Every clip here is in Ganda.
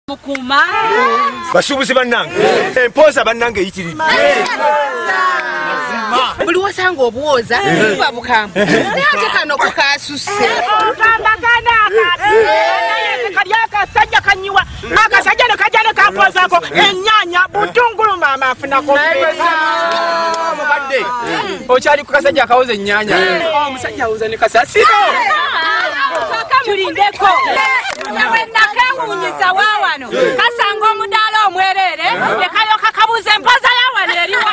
Mukuma basubuzi bannange empoza bannange yitiri buli wasanga obuwoza kuba bukambu naye kano kukasusse kambakana kaliaka sajja kanyiwa akasajja ne kajja ne kampozako enyanya butungulu mama afuna ko mukadde okyali ku kasajja akawoza ennyanya omusajja awuza ne kasasiro mulindeko nawe nakewunyiza wawano kasanga omudaala omwerere ekayoka kabuze empoza yawano eriwa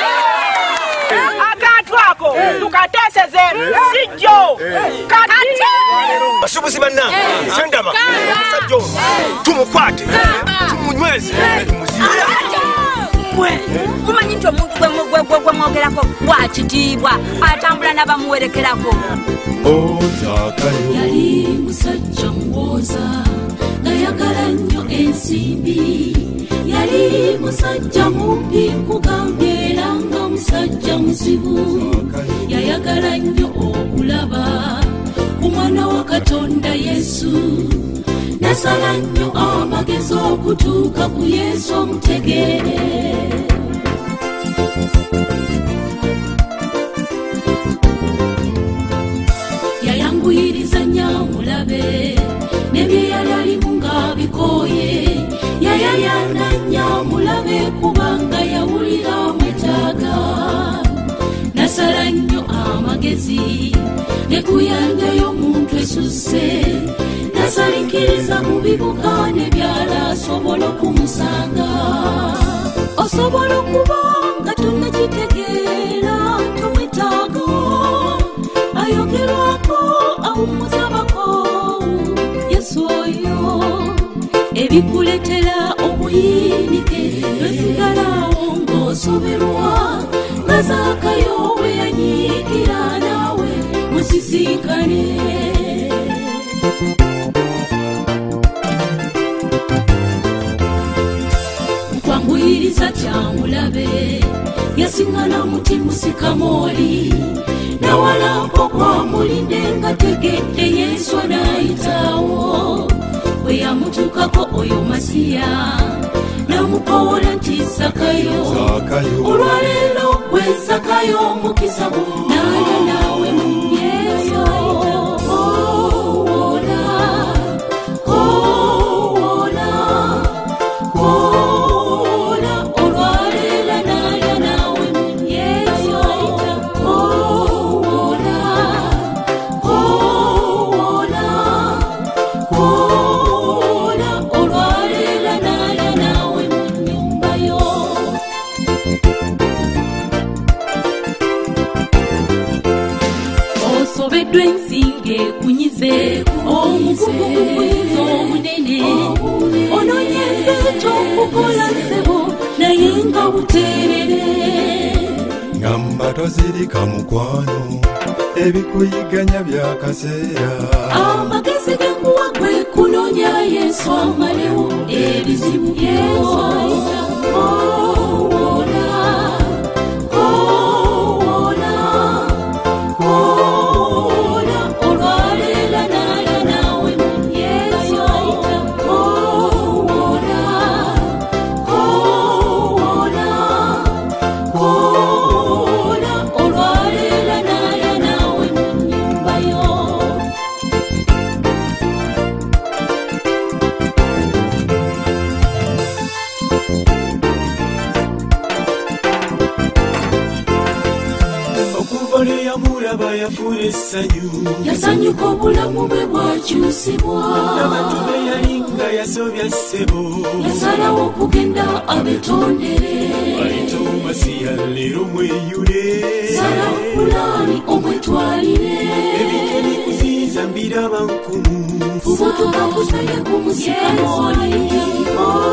akantu ako tukateeseze sijjo kati basubuzi bannange kyendaba omusajja ono tumukwate tumunyweze kumanyi nti omuntu gwe mwogerako wakitiibwa atambula n'abamuwerekerako. Yali musajja muwooza ng'ayagala nnyo ensimbi, yali musajja mumpi nkugambye era nga musajja muzibu, yayagala nnyo okulaba ku mwana wa Katonda Yesu, nasala nnyo amagezi okutuuka ku Yesu omutegeere. Yayanguyiriza Nyamulabe nebye yali alimu nga bikooye, yayayana Nyamulabe kubanga yawulira mwetaaga, nasala nnyo amagezi ne kuyanja y'omuntu esusse, nasalinkiriza mu bibuga n'ebyala asobola okumusanga. Osobola okuba nga tonnakitegeera tomwetaaga, ayogerwako awummuzabako Yesu oyo, ebikuletera obuyinike tosigalawo ng'osoberwa nga Zaakayo bwe yanyiigira naawe musisinkane. Nkwanguyiriza Kyamulabe yasiŋŋana muti musikamooli, nawalampo kwamulinde nga tegedde Yesu anaayitawo, bwe yamutuukako oyo Masiya n'amukoola nti Zaakayo, olwaleero gwe Zaakayo omukisa gwo naalya naawe mu Yesu. Osobedde ensinge kunyize omukuguguguyiza omunene, ononyeze ekyokukola ssebo naye nga buteerere. Ngamba tozirika mukwano ebikuyiganya bya kaseera, amagezi genkuwa gwe kunoonya Yesu amalewo ebizibu byo. Yasanyuka obulamu bwe bwakyusibwa, n'abantu be yalinga yasobya ssebo, yasalawo okugenda abetondere. Masiya leero mweyule, sala pulaani omwetwalire, ebintu ebikuziyiza mbiraba nkumu, fubutuka kusaye ku musikamooli.